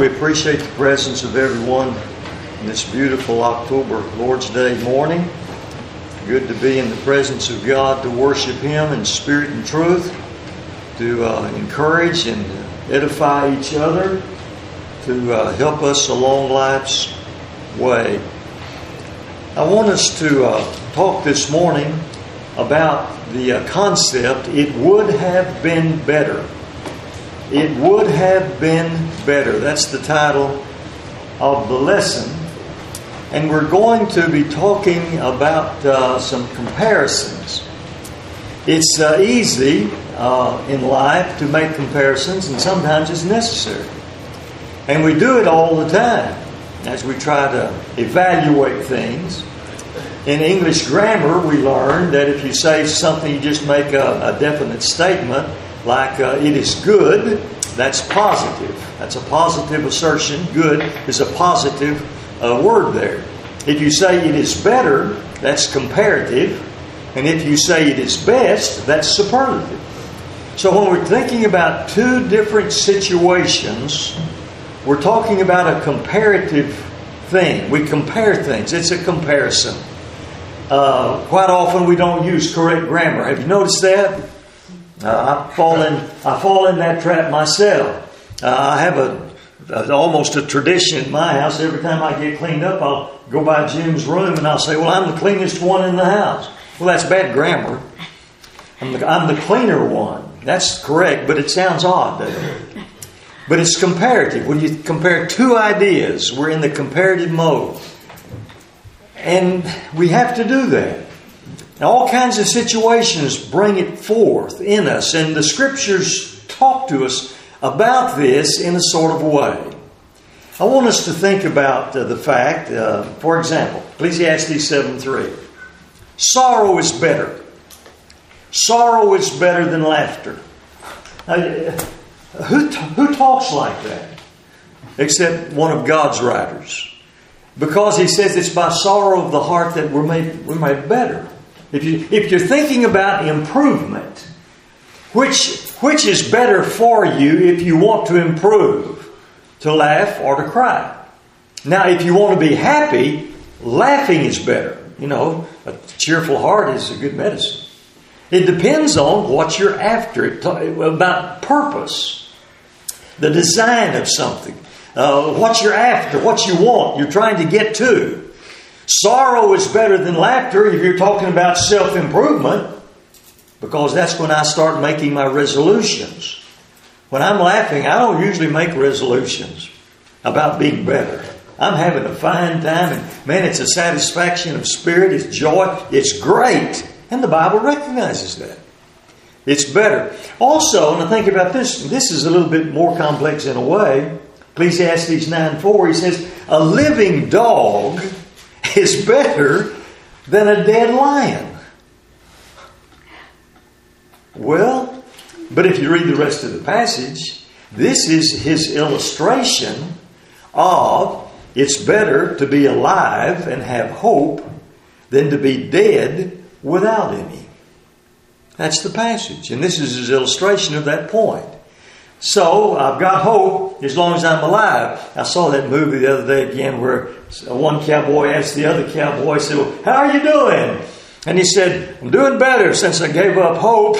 we appreciate the presence of everyone in this beautiful October Lord's Day morning. Good to be in the presence of God, to worship Him in spirit and truth, to encourage and edify each other, to help us along life's way. I want us to talk this morning about the concept, it would have been better. It would have been better. That's the title of the lesson. And we're going to be talking about some comparisons. It's easy in life to make comparisons, and sometimes it's necessary. And we do it all the time as we try to evaluate things. In English grammar, we learn that if you say something, you just make a definite statement, like it is good, that's positive. That's a positive assertion. Good is a positive word there. If you say it is better, that's comparative. And if you say it is best, that's superlative. So when we're thinking about two different situations, we're talking about a comparative thing. We compare things. It's a comparison. Quite often we don't use correct grammar. Have you noticed that? I fall in that trap myself. I have almost a tradition in my house. Every time I get cleaned up, I'll go by Jim's room and I'll say, "Well, I'm the cleanest one in the house." Well, that's bad grammar. I'm the cleaner one. That's correct, but it sounds odd, doesn't it? But it's comparative. When you compare two ideas, we're in the comparative mode. And we have to do that. Now, all kinds of situations bring it forth in us, and the Scriptures talk to us about this in a sort of way. I want us to think about the fact, for example, Ecclesiastes 7:3. Sorrow is better. Sorrow is better than laughter. Now, who talks like that? Except one of God's writers. Because he says it's by sorrow of the heart that we're made better. If you're thinking about improvement, which is better for you if you want to improve? To laugh or to cry? Now, if you want to be happy, laughing is better. You know, a cheerful heart is a good medicine. It depends on what you're after. About purpose. The design of something. What you're after, what you want, you're trying to get to. Sorrow is better than laughter if you're talking about self-improvement, because that's when I start making my resolutions. When I'm laughing, I don't usually make resolutions about being better. I'm having a fine time, and man, it's a satisfaction of spirit, it's joy, it's great. And the Bible recognizes that. It's better. Also, and I think about this is a little bit more complex in a way. Ecclesiastes 9:4, he says, a living dog is better than a dead lion. Well, but if you read the rest of the passage, this is his illustration of it's better to be alive and have hope than to be dead without any. That's the passage. And this is his illustration of that point. So, I've got hope as long as I'm alive. I saw that movie the other day again where one cowboy asked the other cowboy, said, "Well, how are you doing?" And he said, "I'm doing better since I gave up hope."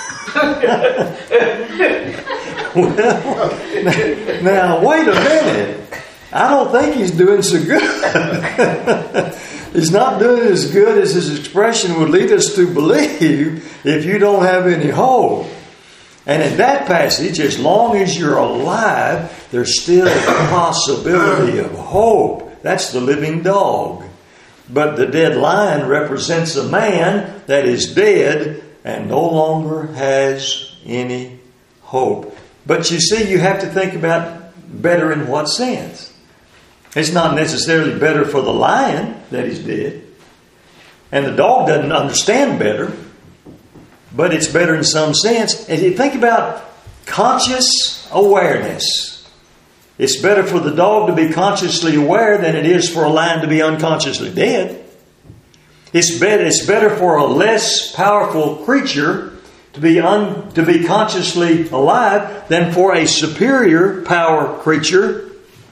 Well, now, wait a minute. I don't think he's doing so good. He's not doing as good as his expression would lead us to believe if you don't have any hope. And in that passage, as long as you're alive, there's still a possibility of hope. That's the living dog. But the dead lion represents a man that is dead and no longer has any hope. But you see, you have to think about better in what sense. It's not necessarily better for the lion that is dead. And the dog doesn't understand better. But it's better in some sense. And you think about conscious awareness. It's better for the dog to be consciously aware than it is for a lion to be unconsciously dead. It's better for a less powerful creature to be consciously alive than for a superior power creature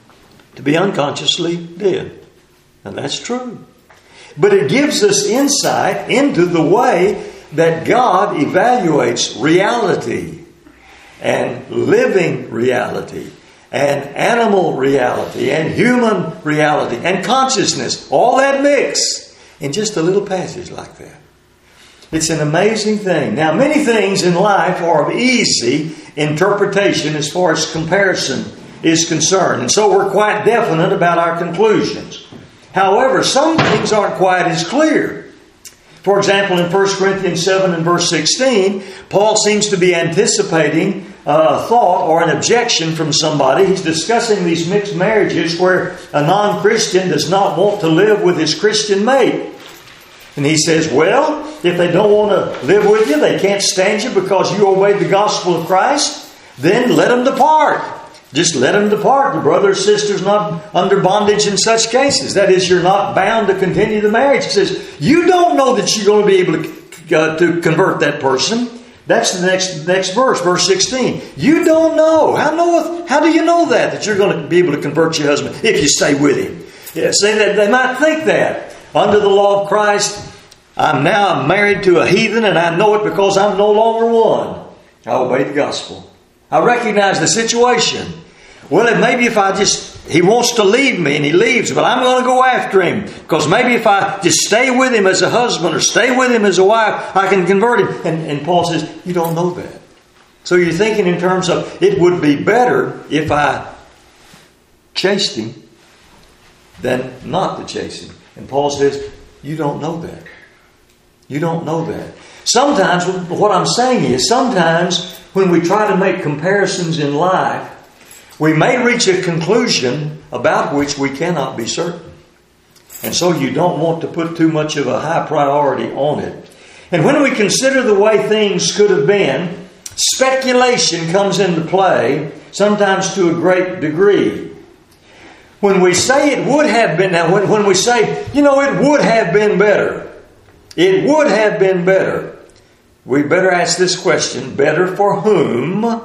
to be unconsciously dead. And that's true. But it gives us insight into the way that God evaluates reality and living reality and animal reality and human reality and consciousness. All that mix in just a little passage like that. It's an amazing thing. Now, many things in life are of easy interpretation as far as comparison is concerned. And so we're quite definite about our conclusions. However, some things aren't quite as clear. For example, in 1 Corinthians 7 and verse 16, Paul seems to be anticipating a thought or an objection from somebody. He's discussing these mixed marriages where a non-Christian does not want to live with his Christian mate. And he says, well, if they don't want to live with you, they can't stand you because you obeyed the gospel of Christ, then let them depart. Just let them depart. The brother or sister is not under bondage in such cases. That is, you're not bound to continue the marriage. He says, you don't know that you're going to be able to convert that person. That's the next verse, verse 16. You don't know. How do you know that you're going to be able to convert your husband if you stay with him? Yeah, say that they might think that. Under the law of Christ, I'm now married to a heathen, and I know it because I'm no longer one. I obey the gospel. I recognize the situation. Well, maybe if he wants to leave me and he leaves, but I'm going to go after him. Because maybe if I just stay with him as a husband or stay with him as a wife, I can convert him. And Paul says, you don't know that. So you're thinking in terms of, it would be better if I chased him than not to chase him. And Paul says, you don't know that. You don't know that. Sometimes, what I'm saying is, sometimes when we try to make comparisons in life, we may reach a conclusion about which we cannot be certain. And so you don't want to put too much of a high priority on it. And when we consider the way things could have been, speculation comes into play, sometimes to a great degree. When we say it would have been, now when we say, it would have been better. It would have been better. We better ask this question, better for whom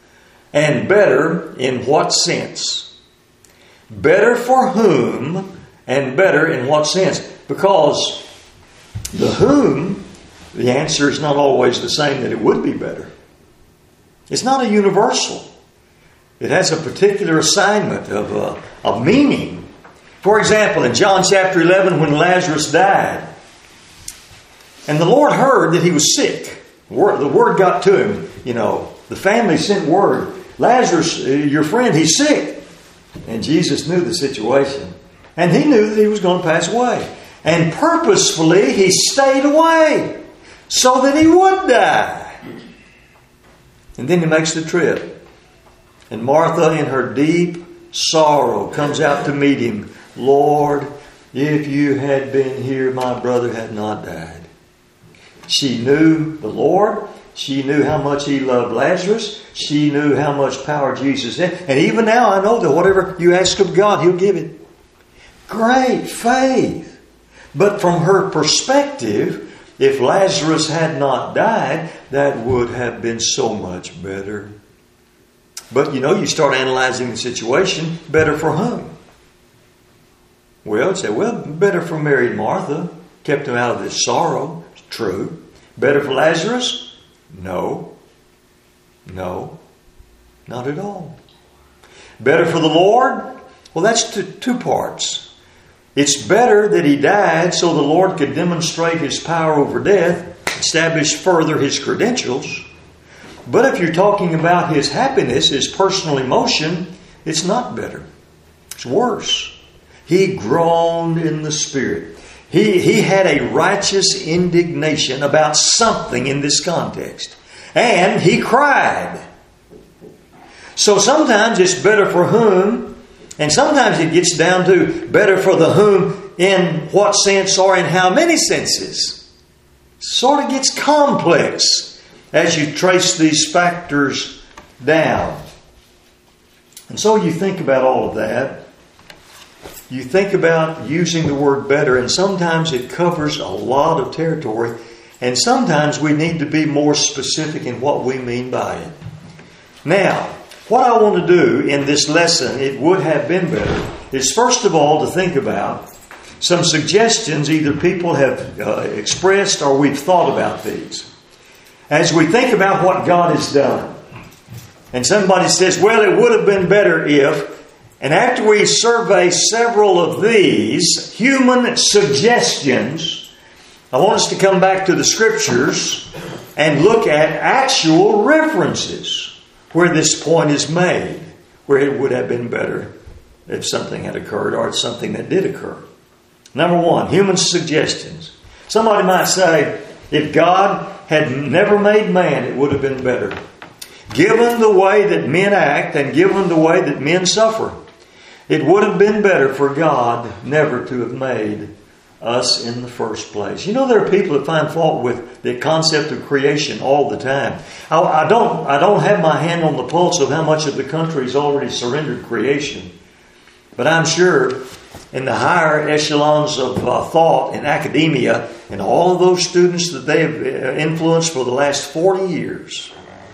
and better in what sense? Better for whom and better in what sense? Because the whom, the answer is not always the same that it would be better. It's not a universal. It has a particular assignment of meaning. For example, in John chapter 11, when Lazarus died, and the Lord heard that he was sick. The word got to him. The family sent word, Lazarus, your friend, he's sick. And Jesus knew the situation. And he knew that he was going to pass away. And purposefully, he stayed away so that he would die. And then he makes the trip. And Martha, in her deep sorrow, comes out to meet him. Lord, if you had been here, my brother had not died. She knew the Lord. She knew how much He loved Lazarus. She knew how much power Jesus had. And even now I know that whatever you ask of God, He'll give it. Great faith. But from her perspective, if Lazarus had not died, that would have been so much better. But you start analyzing the situation. Better for whom? Well, you'd say, better for Mary and Martha. Kept them out of this sorrow. True. Better for Lazarus? No. No. Not at all. Better for the Lord? Well, that's two parts. It's better that He died so the Lord could demonstrate His power over death, establish further His credentials. But if you're talking about His happiness, His personal emotion, it's not better. It's worse. He groaned in the Spirit. He had a righteous indignation about something in this context. And he cried. So sometimes it's better for whom, and sometimes it gets down to better for the whom in what sense or in how many senses. Sort of gets complex as you trace these factors down. And so you think about all of that. You think about using the word better, and sometimes it covers a lot of territory, and sometimes we need to be more specific in what we mean by it. Now, what I want to do in this lesson, it would have been better, is first of all to think about some suggestions either people have expressed or we've thought about these. As we think about what God has done, and somebody says, well, it would have been better if, and after we survey several of these human suggestions, I want us to come back to the Scriptures and look at actual references where this point is made, where it would have been better if something had occurred or if something that did occur. Number one, human suggestions. Somebody might say, if God had never made man, it would have been better. Given the way that men act and given the way that men suffer, it would have been better for God never to have made us in the first place. You know, there are people that find fault with the concept of creation all the time. I don't have my hand on the pulse of how much of the country has already surrendered creation. But I'm sure in the higher echelons of thought in academia and all of those students that they have influenced for the last 40 years,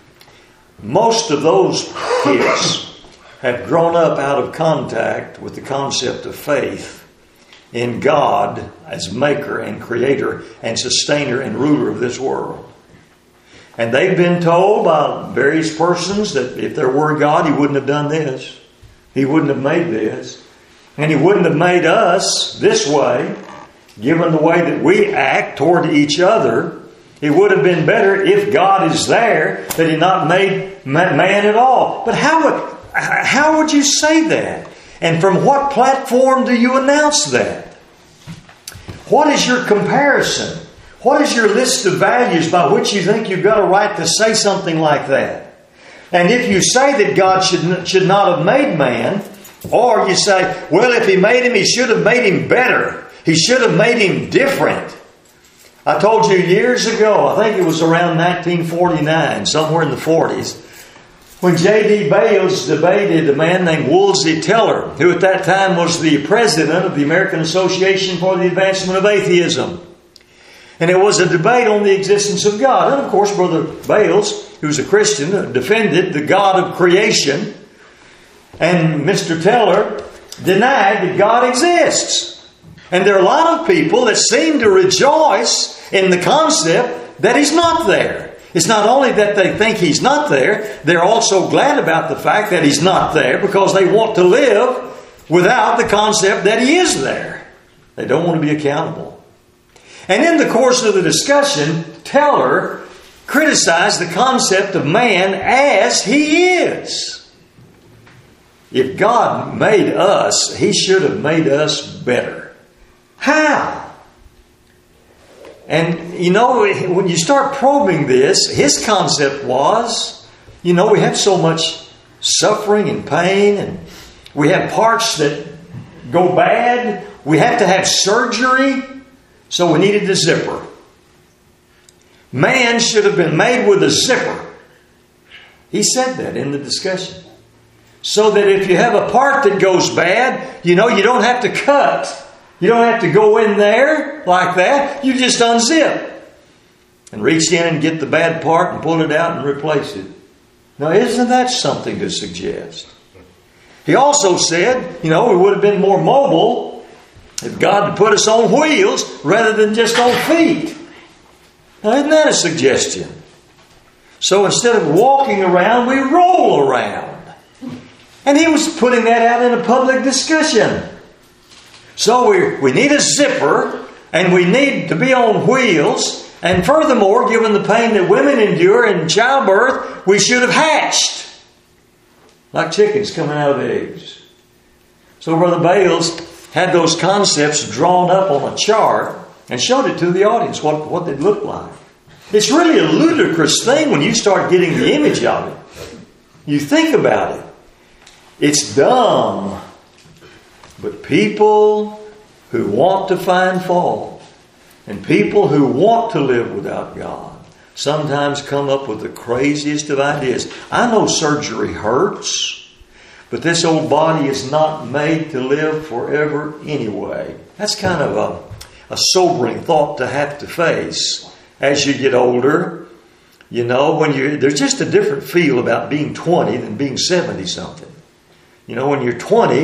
most of those kids have grown up out of contact with the concept of faith in God as maker and creator and sustainer and ruler of this world. And they've been told by various persons that if there were God, He wouldn't have done this. He wouldn't have made this. And He wouldn't have made us this way, given the way that we act toward each other. It would have been better if God is there that He not made man at all. But how would you say that? And from what platform do you announce that? What is your comparison? What is your list of values by which you think you've got a right to say something like that? And if you say that God should not have made man, or you say, well, if He made him, He should have made him better. He should have made him different. I told you years ago, I think it was around 1949, somewhere in the 40s, when J.D. Bales debated a man named Wolsey Teller, who at that time was the president of the American Association for the Advancement of Atheism. And it was a debate on the existence of God. And of course, Brother Bales, who's a Christian, defended the God of creation. And Mr. Teller denied that God exists. And there are a lot of people that seem to rejoice in the concept that He's not there. It's not only that they think He's not there, they're also glad about the fact that He's not there because they want to live without the concept that He is there. They don't want to be accountable. And in the course of the discussion, Teller criticized the concept of man as he is. If God made us, He should have made us better. How? And, you know, when you start probing this, his concept was, you know, we have so much suffering and pain, and we have parts that go bad. We have to have surgery, so we needed a zipper. Man should have been made with a zipper. He said that in the discussion. So that if you have a part that goes bad, you know, you don't have to cut. You don't have to go in there like that. You just unzip and reach in and get the bad part and pull it out and replace it. Now, isn't that something to suggest? He also said, you know, we would have been more mobile if God had put us on wheels rather than just on feet. Now, isn't that a suggestion? So instead of walking around, we roll around. And he was putting that out in a public discussion. So we need a zipper, and we need to be on wheels. And furthermore, given the pain that women endure in childbirth, we should have hatched. Like chickens coming out of eggs. So Brother Bales had those concepts drawn up on a chart and showed it to the audience, what they'd look like. It's really a ludicrous thing when you start getting the image of it. You think about it. It's dumb. But people who want to find fault and people who want to live without God sometimes come up with the craziest of ideas. I know surgery hurts, but this old body is not made to live forever anyway. That's kind of a sobering thought to have to face as you get older. You know, there's just a different feel about being 20 than being 70-something. You know, when you're 20,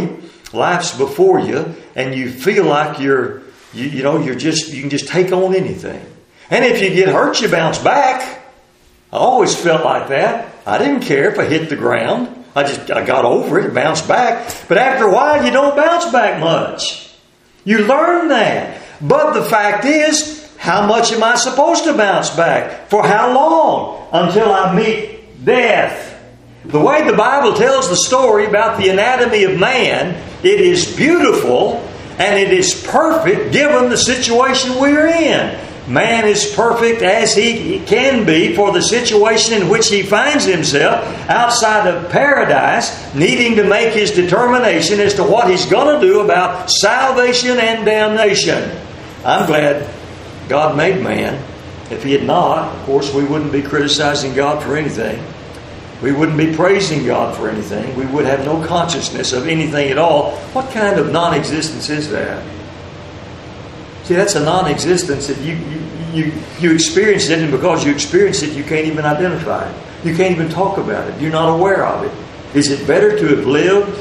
life's before you, and you feel like you can just take on anything. And if you get hurt, you bounce back. I always felt like that. I didn't care if I hit the ground. I got over it and bounced back. But after a while, you don't bounce back much. You learn that. But the fact is, how much am I supposed to bounce back? For how long? Until I meet death. The way the Bible tells the story about the anatomy of man, it is beautiful and it is perfect given the situation we're in. Man is perfect as he can be for the situation in which he finds himself outside of paradise, needing to make his determination as to what he's going to do about salvation and damnation. I'm glad God made man. If He had not, of course, we wouldn't be criticizing God for anything. We wouldn't be praising God for anything. We would have no consciousness of anything at all. What kind of non-existence is that? See, that's a non-existence that you experience it, and because you experience it, you can't even identify it. You can't even talk about it. You're not aware of it. Is it better to have lived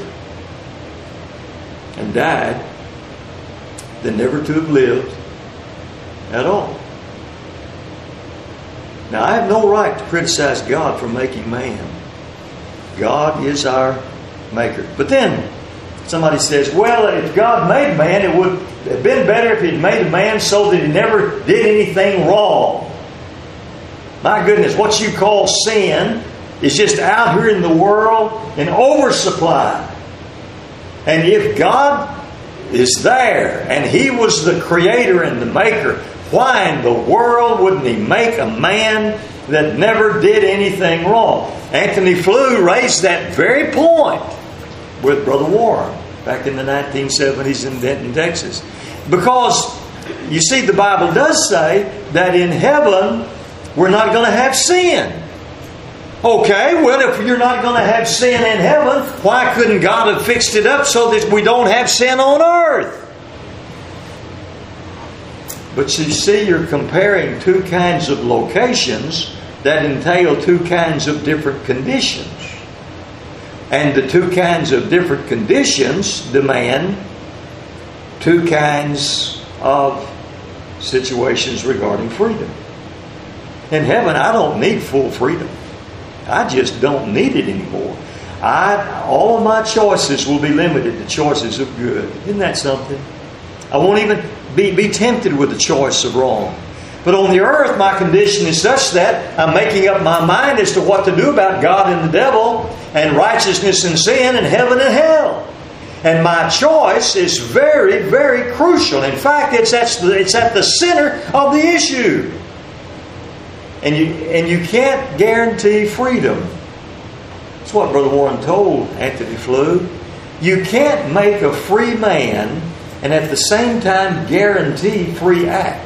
and died than never to have lived at all? Now, I have no right to criticize God for making man. God is our maker. But then, somebody says, well, if God made man, it would have been better if He'd made a man so that he never did anything wrong. My goodness, what you call sin is just out here in the world in oversupply. And if God is there and He was the creator and the maker, why in the world wouldn't He make a man that never did anything wrong? Anthony Flew raised that very point with Brother Warren back in the 1970s in Denton, Texas. Because, you see, the Bible does say that in heaven we're not going to have sin. Okay, well, if you're not going to have sin in heaven, why couldn't God have fixed it up so that we don't have sin on earth? But you see, you're comparing two kinds of locations that entail two kinds of different conditions. And the two kinds of different conditions demand two kinds of situations regarding freedom. In heaven, I don't need full freedom. I just don't need it anymore. All of my choices will be limited to choices of good. Isn't that something? I won't even be tempted with the choice of wrong. But on the earth, my condition is such that I'm making up my mind as to what to do about God and the devil, and righteousness and sin, and heaven and hell. And my choice is very, very crucial. In fact, it's at the center of the issue. And you can't guarantee freedom. That's what Brother Warren told Anthony Flew. You can't make a free man and at the same time guarantee free act.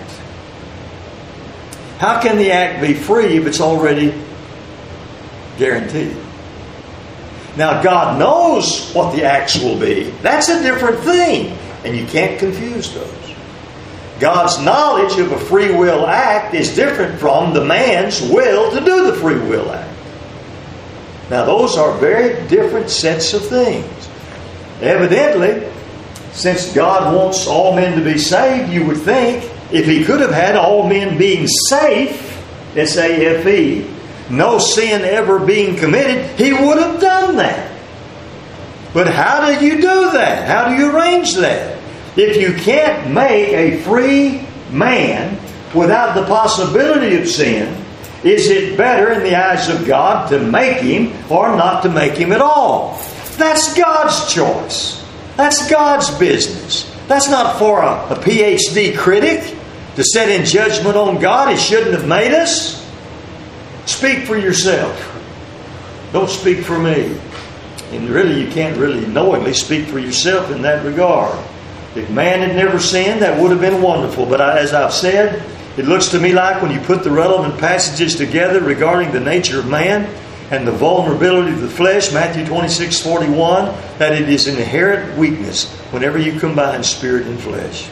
How can the act be free if it's already guaranteed? Now, God knows what the acts will be. That's a different thing. And you can't confuse those. God's knowledge of a free will act is different from the man's will to do the free will act. Now, those are very different sets of things. Evidently, since God wants all men to be saved, you would think if He could have had all men being safe, S-A-F-E, no sin ever being committed, He would have done that. But how do you do that? How do you arrange that? If you can't make a free man without the possibility of sin, is it better in the eyes of God to make him or not to make him at all? That's God's choice. That's God's business. That's not for a PhD critic to set in judgment on God. He shouldn't have made us. Speak for yourself. Don't speak for me. And really, you can't really knowingly speak for yourself in that regard. If man had never sinned, that would have been wonderful. But as I've said, it looks to me like when you put the relevant passages together regarding the nature of man and the vulnerability of the flesh, Matthew 26:41, that it is an inherent weakness whenever you combine spirit and flesh.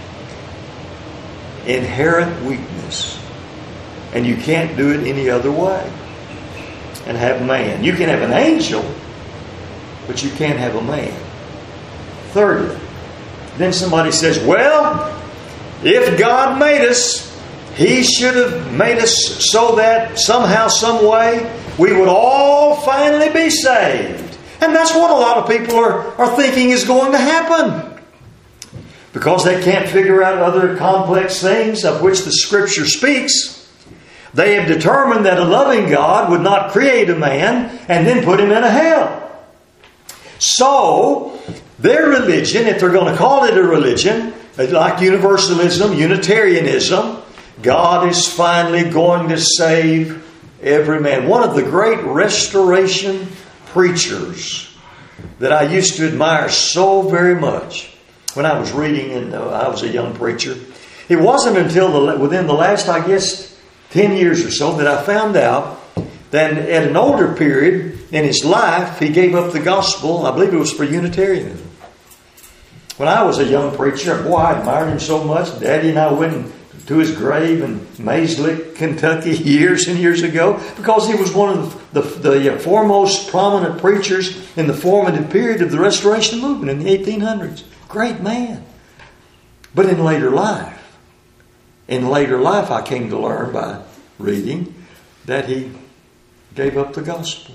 Inherent weakness. And you can't do it any other way. And have man. You can have an angel, but you can't have a man. Thirdly, then somebody says, well, if God made us, He should have made us so that somehow, some way, we would all finally be saved. And that's what a lot of people are thinking is going to happen. Because they can't figure out other complex things of which the Scripture speaks, they have determined that a loving God would not create a man and then put him in a hell. So, their religion, if they're going to call it a religion, like universalism, Unitarianism, God is finally going to save every man. One of the great restoration preachers that I used to admire so very much when I was reading and I was a young preacher, it wasn't until within the last, I guess, 10 years or so that I found out that at an older period in his life, he gave up the gospel. I believe it was for Unitarianism. When I was a young preacher, boy, I admired him so much. Daddy and I went to his grave in Mayslick, Kentucky, years and years ago, because he was one of the foremost prominent preachers in the formative period of the Restoration movement in the 1800s. Great man. But in later life, I came to learn by reading that he gave up the gospel.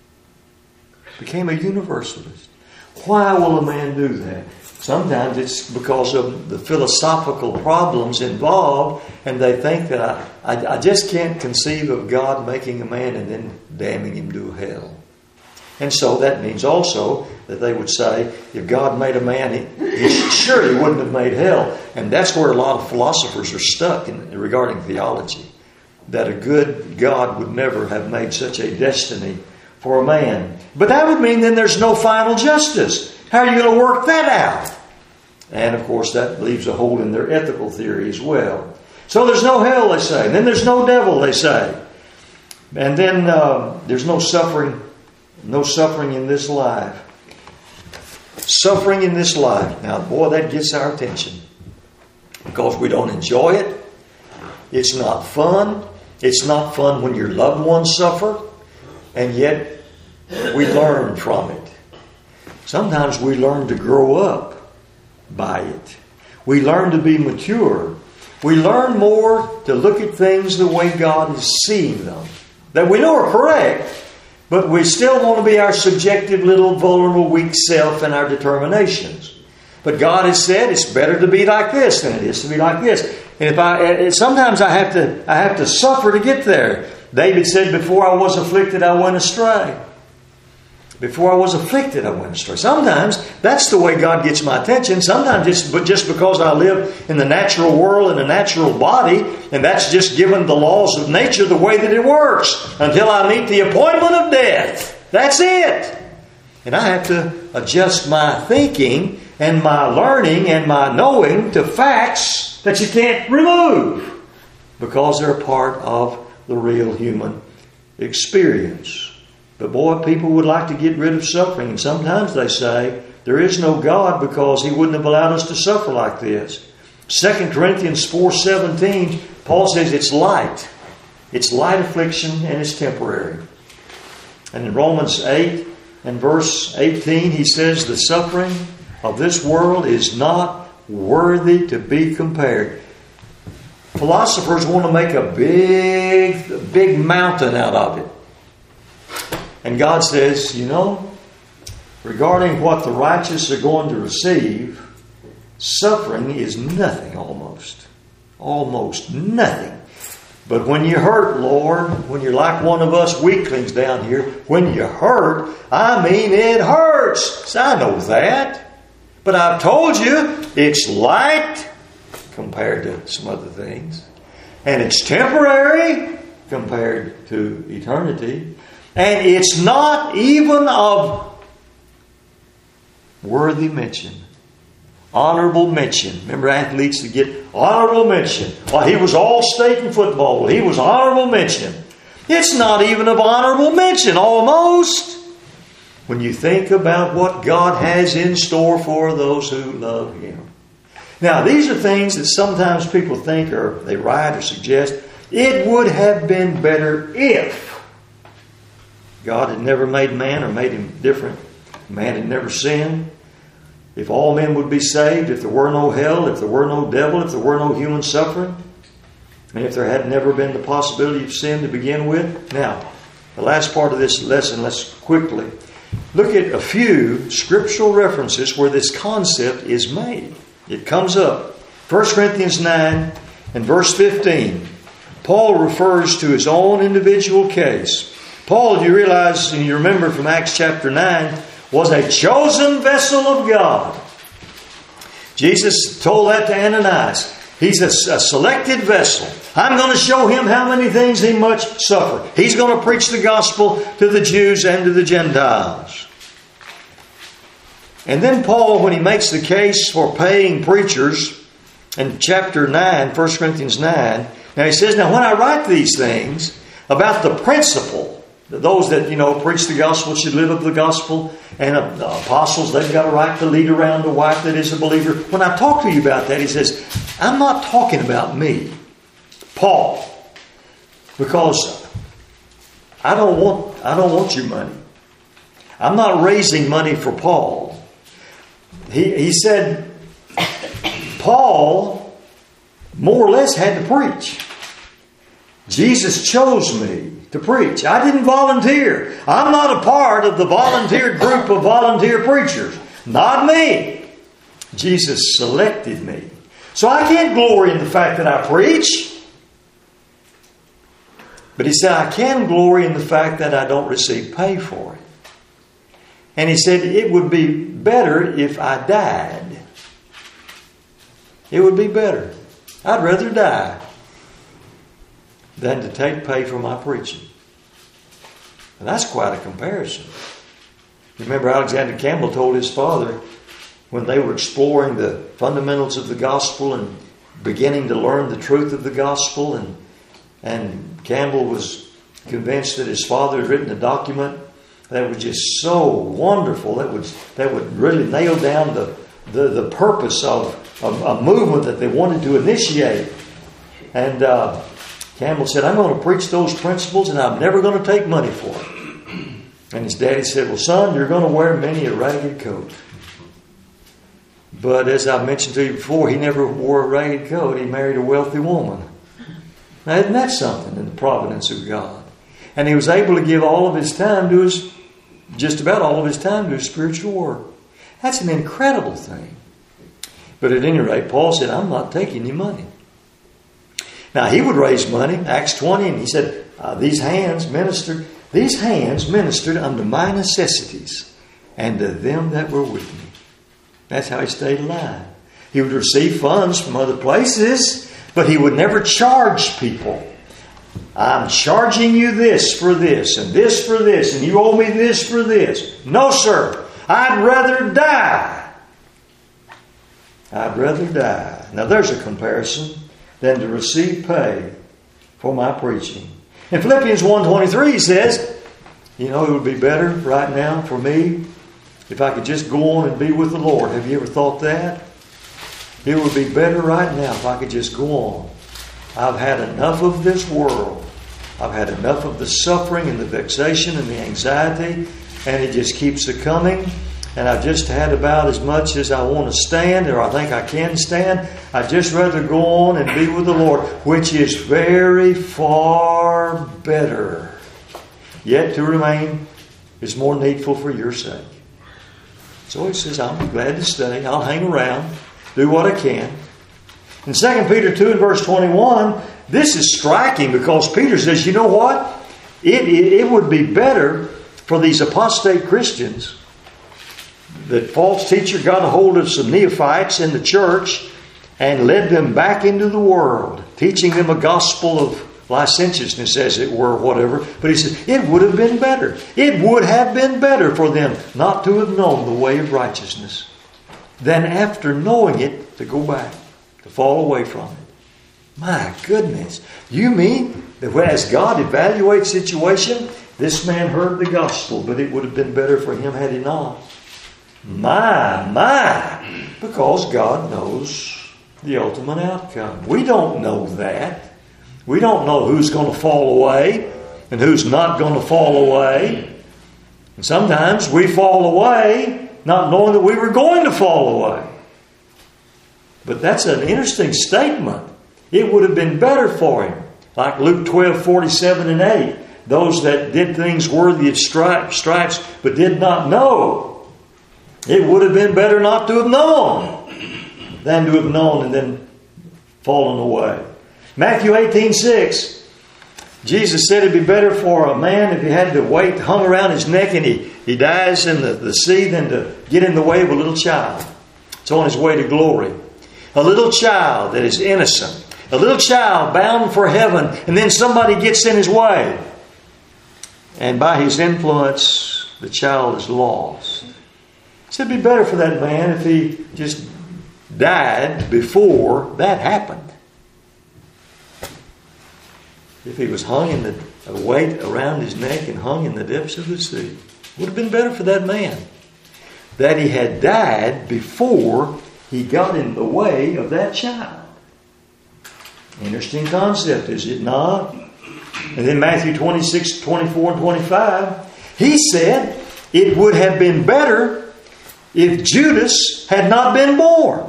Became a universalist. Why will a man do that? Sometimes it's because of the philosophical problems involved, and they think that I just can't conceive of God making a man and then damning him to hell. And so that means also that they would say, if God made a man, He surely wouldn't have made hell. And that's where a lot of philosophers are stuck regarding theology. That a good God would never have made such a destiny for a man. But that would mean then there's no final justice. How are you going to work that out? And of course that leaves a hole in their ethical theory as well. So there's no hell, they say. And then there's no devil, they say. And then there's no suffering. No suffering in this life. Suffering in this life. Now, boy, that gets our attention. Because we don't enjoy it. It's not fun. It's not fun when your loved ones suffer. And yet, we learn from it. Sometimes we learn to grow up by it. We learn to be mature. We learn more to look at things the way God is seeing them. That we know are correct. But we still want to be our subjective little vulnerable weak self and our determinations. But God has said it's better to be like this than it is to be like this. And sometimes I have to suffer to get there. David said, before I was afflicted, I went astray. Before I was afflicted, I went astray. Sometimes that's the way God gets my attention. Sometimes just because I live in the natural world in a natural body, and that's just given the laws of nature the way that it works until I meet the appointment of death. That's it. And I have to adjust my thinking and my learning and my knowing to facts that you can't remove because they're part of the real human experience. But boy, people would like to get rid of suffering. And sometimes they say, there is no God because He wouldn't have allowed us to suffer like this. 2 Corinthians 4:17, Paul says it's light. It's light affliction and it's temporary. And in Romans 8 and verse 18, he says, the suffering of this world is not worthy to be compared. Philosophers want to make a big mountain out of it. And God says, regarding what the righteous are going to receive, suffering is nothing almost. Almost nothing. But when you hurt, Lord, when you're like one of us weaklings down here, when you hurt, I mean it hurts. So I know that. But I've told you, it's light compared to some other things. And it's temporary compared to eternity. And it's not even of worthy mention. Honorable mention. Remember athletes that get honorable mention. Well, he was all-state in football. He was honorable mention. It's not even of honorable mention, almost. When you think about what God has in store for those who love Him. Now, these are things that sometimes people think or they write or suggest. It would have been better if God had never made man or made him different. Man had never sinned. if all men would be saved, if there were no hell, if there were no devil, if there were no human suffering, and if there had never been the possibility of sin to begin with. Now, the last part of this lesson, let's quickly look at a few scriptural references where this concept is made. It comes up. 1 Corinthians 9 and verse 15. Paul refers to his own individual case. Paul, you realize and you remember from Acts chapter 9, was a chosen vessel of God. Jesus told that to Ananias. He's a selected vessel. I'm going to show him how many things he must suffer. He's going to preach the gospel to the Jews and to the Gentiles. And then Paul, when he makes the case for paying preachers in chapter 9, 1 Corinthians 9, now he says, now when I write these things about the principle, those that, preach the gospel should live up the gospel, and the apostles, they've got a right to lead around a wife that is a believer. When I talk to you about that, he says, I'm not talking about me, Paul, because I don't want your money. I'm not raising money for Paul. He said, Paul more or less had to preach. Jesus chose me to preach. I didn't volunteer. I'm not a part of the volunteered group of volunteer preachers. Not me. Jesus selected me. So I can't glory in the fact that I preach. But he said, I can glory in the fact that I don't receive pay for it. And he said, it would be better if I died. It would be better. I'd rather die than to take pay for my preaching. And that's quite a comparison. You remember Alexander Campbell told his father when they were exploring the fundamentals of the gospel and beginning to learn the truth of the gospel, and Campbell was convinced that his father had written a document that was just so wonderful, that would really nail down the purpose of a movement that they wanted to initiate. And Campbell said, I'm going to preach those principles and I'm never going to take money for it. And his daddy said, well, son, you're going to wear many a ragged coat. But as I mentioned to you before, he never wore a ragged coat. He married a wealthy woman. Now, isn't that something in the providence of God? And he was able to give all of his time to just about all of his time to his spiritual work. That's an incredible thing. But at any rate, Paul said, I'm not taking your money. Now, he would raise money, Acts 20, and he said, these hands ministered unto my necessities and to them that were with me. That's how he stayed alive. He would receive funds from other places, but he would never charge people. I'm charging you this for this, and this for this, and you owe me this for this. No, sir. I'd rather die. I'd rather die. Now, there's a comparison than to receive pay for my preaching. In Philippians 1:23, he says, it would be better right now for me if I could just go on and be with the Lord. Have you ever thought that? It would be better right now if I could just go on. I've had enough of this world. I've had enough of the suffering and the vexation and the anxiety, and it just keeps coming. And I've just had about as much as I want to stand, or I think I can stand. I'd just rather go on and be with the Lord, which is very far better. Yet to remain is more needful for your sake. So he says, I'm glad to stay. I'll hang around, do what I can. In 2 Peter 2 and verse 21, this is striking because Peter says, you know what? It would be better for these apostate Christians. The false teacher got a hold of some neophytes in the church and led them back into the world, teaching them a gospel of licentiousness, as it were, whatever. But he says, it would have been better. It would have been better for them not to have known the way of righteousness than after knowing it to go back, to fall away from it. My goodness. You mean that as God evaluates situation, this man heard the gospel, but it would have been better for him had he not. My. Because God knows the ultimate outcome. We don't know that. We don't know who's going to fall away and who's not going to fall away. And sometimes we fall away not knowing that we were going to fall away. But that's an interesting statement. It would have been better for him. Like Luke 12:47 and 8. Those that did things worthy of stripes but did not know. It would have been better not to have known than to have known and then fallen away. Matthew 18:6. Jesus said it'd be better for a man if he had the weight hung around his neck and he dies in the sea than to get in the way of a little child. It's on his way to glory. A little child that is innocent. A little child bound for heaven, and then somebody gets in his way. And by his influence, the child is lost. So it'd be better for that man if he just died before that happened. If he was hung in a weight around his neck and hung in the depths of the sea. It would have been better for that man that he had died before he got in the way of that child. Interesting concept, is it not? And then Matthew 26:24 and 25, he said it would have been better if Judas had not been born.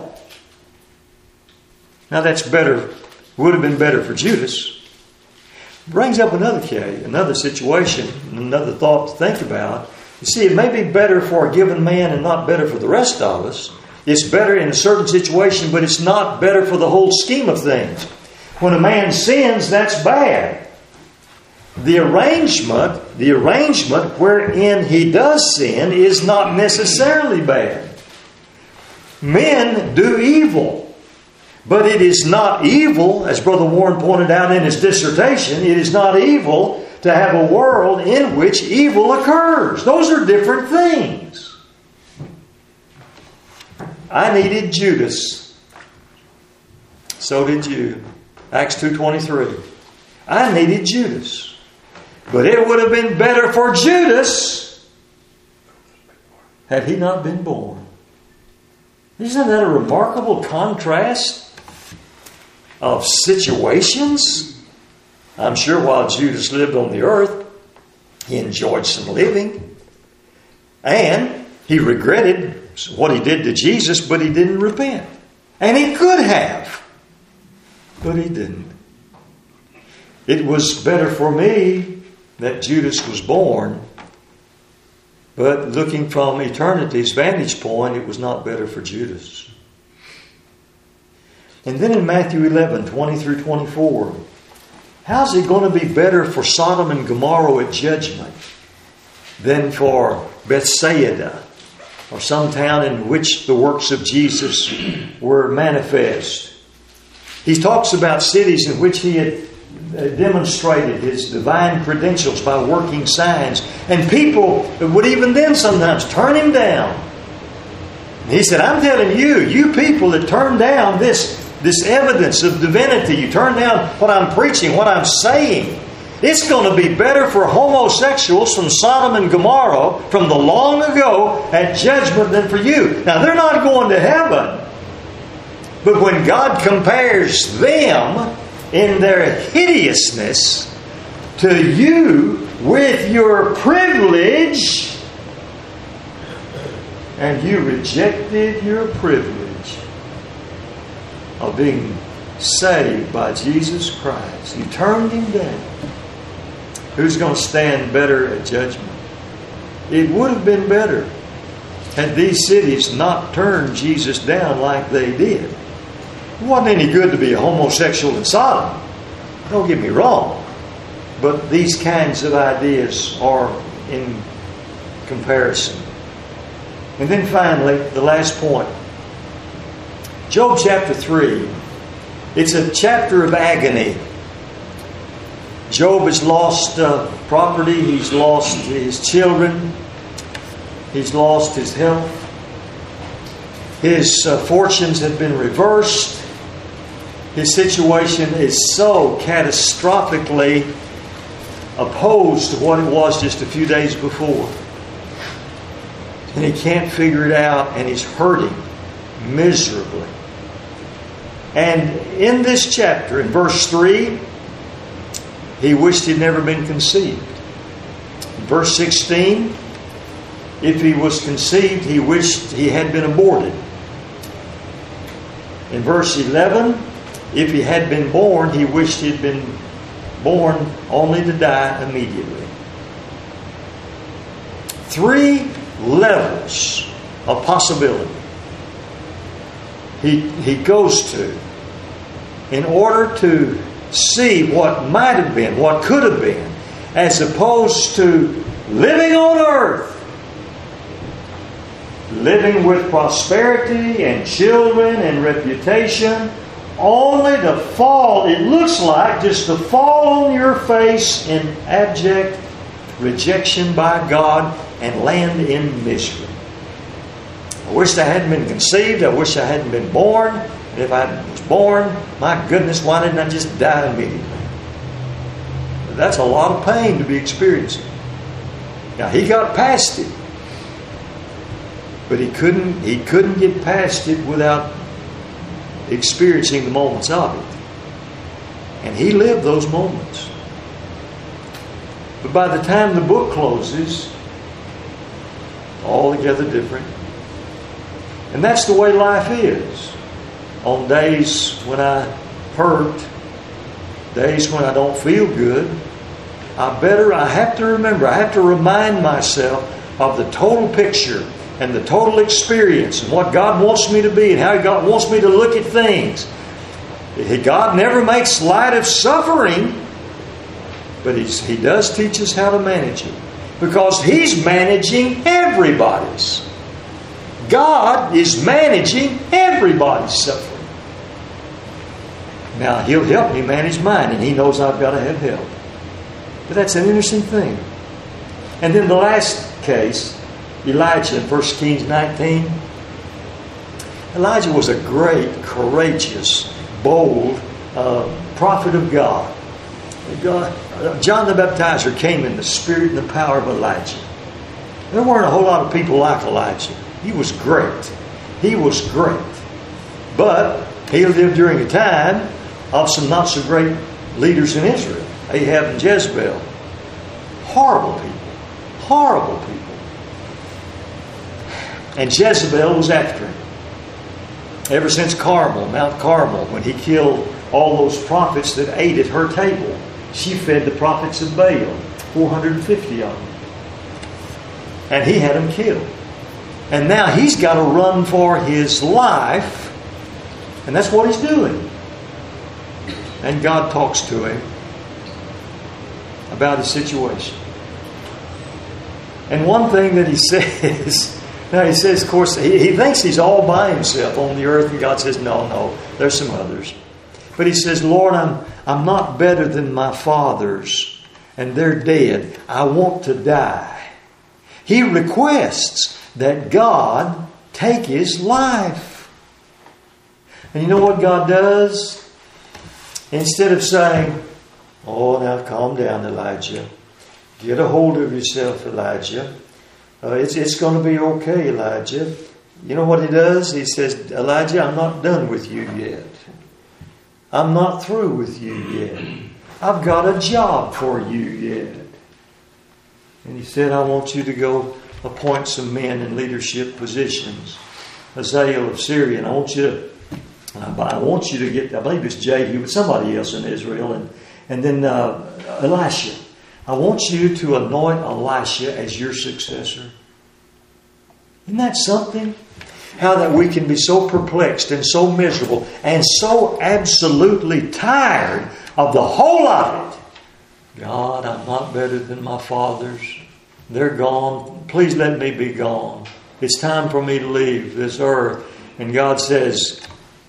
Now that's better, would have been better for Judas. Brings up another situation, another thought to think about. You see, it may be better for a given man and not better for the rest of us. It's better in a certain situation, but it's not better for the whole scheme of things. When a man sins, that's bad. The arrangement wherein he does sin is not necessarily bad. Men do evil. But it is not evil, as Brother Warren pointed out in his dissertation, it is not evil to have a world in which evil occurs. Those are different things. I needed Judas. So did you. Acts 2:23. I needed Judas. But it would have been better for Judas had he not been born. Isn't that a remarkable contrast of situations? I'm sure while Judas lived on the earth, he enjoyed some living. And he regretted what he did to Jesus, but he didn't repent. And he could have, but he didn't. It was better for me that Judas was born, but looking from eternity's vantage point, it was not better for Judas. And then in Matthew 11:20 through 24, how's it going to be better for Sodom and Gomorrah at judgment than for Bethsaida, or some town in which the works of Jesus were manifest? He talks about cities in which he had demonstrated his divine credentials by working signs, and people would even then sometimes turn him down. And he said, I'm telling you, you people that turn down this evidence of divinity, you turn down what I'm preaching, what I'm saying, it's going to be better for homosexuals from Sodom and Gomorrah from the long ago at judgment than for you. Now, they're not going to heaven. But when God compares them in their hideousness to you with your privilege, and you rejected your privilege of being saved by Jesus Christ, you turned Him down. Who's going to stand better at judgment? It would have been better had these cities not turned Jesus down like they did. It wasn't any good to be a homosexual in Sodom. Don't get me wrong. But these kinds of ideas are in comparison. And then finally, the last point. Job chapter 3. It's a chapter of agony. Job has lost property. He's lost his children. He's lost his health. His fortunes have been reversed. His situation is so catastrophically opposed to what it was just a few days before. And he can't figure it out, and he's hurting miserably. And in this chapter, in verse 3, he wished he'd never been conceived. In verse 16, if he was conceived, he wished he had been aborted. In verse 11, if he had been born, he wished he had been born only to die immediately. 3 levels of possibility he goes to in order to see what might have been, what could have been, as opposed to living on earth, living with prosperity and children and reputation, only to fall, it looks like, just to fall on your face in abject rejection by God and land in misery. I wish I hadn't been conceived. I wish I hadn't been born. And if I was born, my goodness, why didn't I just die immediately? That's a lot of pain to be experiencing. Now, he got past it. But he couldn't get past it without experiencing the moments of it. And he lived those moments. But by the time the book closes, altogether different. And that's the way life is. On days when I hurt, days when I don't feel good, I have to remember, I have to remind myself of the total picture and the total experience and what God wants me to be and how God wants me to look at things. God never makes light of suffering, but He does teach us how to manage it. Because He's managing everybody's. God is managing everybody's suffering. Now, He'll help me manage mine, and He knows I've got to have help. But that's an interesting thing. And then the last case, Elijah in 1 Kings 19. Elijah was a great, courageous, bold prophet of God. John the Baptizer came in the spirit and the power of Elijah. There weren't a whole lot of people like Elijah. He was great. He was great. But he lived during a time of some not so great leaders in Israel. Ahab and Jezebel. Horrible people. Horrible people. And Jezebel was after him. Ever since Carmel, Mount Carmel, when he killed all those prophets that ate at her table, she fed the prophets of Baal, 450 of them. And he had them killed. And now he's got to run for his life. And that's what he's doing. And God talks to him about his situation. And one thing that he says, now he says, of course, he thinks he's all by himself on the earth. And God says, no, there's some others. But he says, Lord, I'm not better than my fathers, and they're dead. I want to die. He requests that God take his life. And you know what God does? Instead of saying, oh, now calm down, Elijah. Get a hold of yourself, Elijah. It's going to be okay, Elijah. You know what he does? He says, Elijah, I'm not done with you yet. I'm not through with you yet. I've got a job for you yet. And he said, I want you to go appoint some men in leadership positions. Hazael of Syria. And I want you to get, I believe it's Jehu, but somebody else in Israel. And then Elisha. I want you to anoint Elisha as your successor. Isn't that something? How that we can be so perplexed and so miserable and so absolutely tired of the whole of it. God, I'm not better than my fathers. They're gone. Please let me be gone. It's time for me to leave this earth. And God says,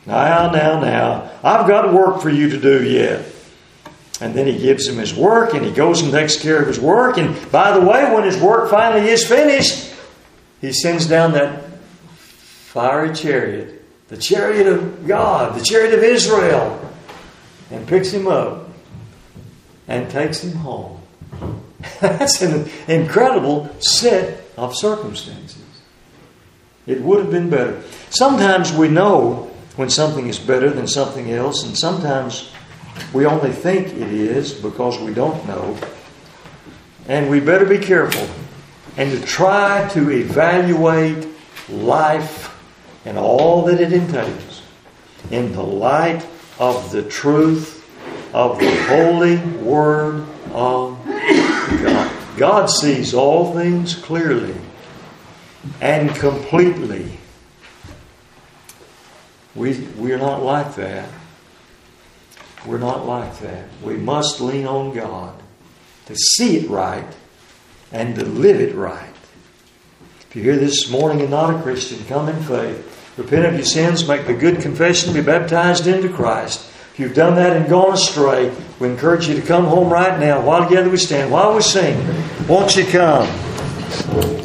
now, I've got work for you to do yet. And then he gives him his work, and he goes and takes care of his work. And by the way, when his work finally is finished, he sends down that fiery chariot, the chariot of God, the chariot of Israel, and picks him up and takes him home. That's an incredible set of circumstances. It would have been better. Sometimes we know when something is better than something else, and sometimes we only think it is because we don't know. And we better be careful and to try to evaluate life and all that it entails in the light of the truth of the holy Word of God. God sees all things clearly and completely. We're not like that. We're not like that. We must lean on God to see it right and to live it right. If you're here this morning and not a Christian, come in faith. Repent of your sins, make the good confession, be baptized into Christ. If you've done that and gone astray, we encourage you to come home right now. While together we stand, while we sing, won't you come?